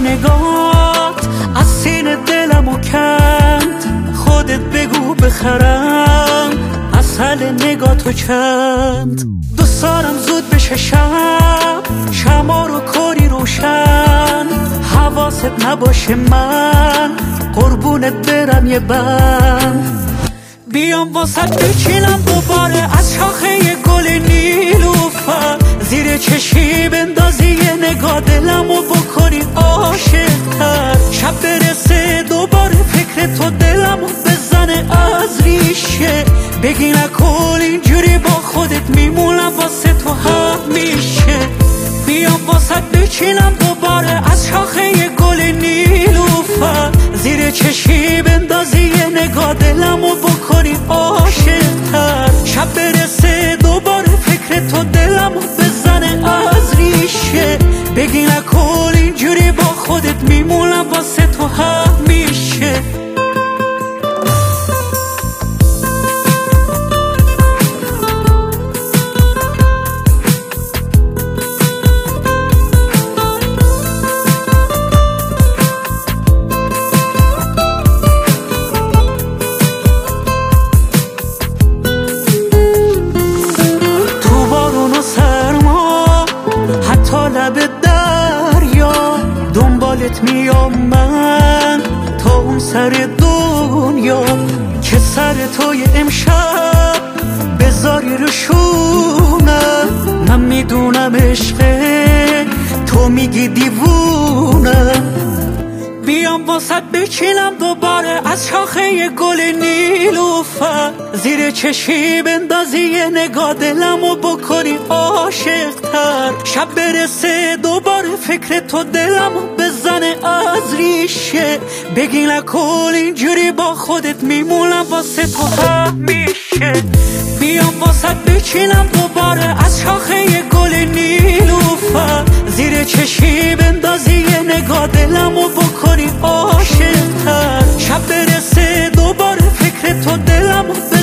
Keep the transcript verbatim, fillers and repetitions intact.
نگات از سینه دلمو کند، خودت بگو بخرم اصل نگاتو چند. دوست دارم زود بشه شب، شما رو کاری روشن، حواست نباشه من قربونت برم یه بند. بیام واسط بچینم دوباره از شاخه گل نیلوفر، زیر چشی بندازی یه نگاه دلمو بکنی عاشق‌تر. شب برسه دوباره فکر تو دلمو بزنه از ریشه، بگی نکن اینجوری با خودت میمونم واسه تو همیشه. بیام واسط بچینم دوباره از شاخه گل نیلوفر، زیر چشی بندازی یه نگاه دلمو بکنی عاشق‌تر. شب برسه دوباره فکر تو دلمو بزنه از ریشه، بگی نکن اینجوری با خودت میمونم واسه تو همیشه. لب دریا دنبالت میام من تا اون سر دنیا، که سر توی امشب بذاری رو شونم. من میدونم عشقه تو میگی دیوونم. بیام واسط بچینم دوباره از شاخه گل نیلوفر، زیر چشی بندازی یه نگاه دلمو بکنی عاشق‌تر. شب برسه دوباره فکر تو دلمو بزنه از ریشه، بگی نکن اینجوری با خودت میمونم واسه تو همیشه. بیام واسط بچینم دوباره از شاخه گل نیلوفر، زیر چشی بندازی یه نگاه دلمو بکنی عاشق‌تر. شب برسه دوباره فکر تو دلمو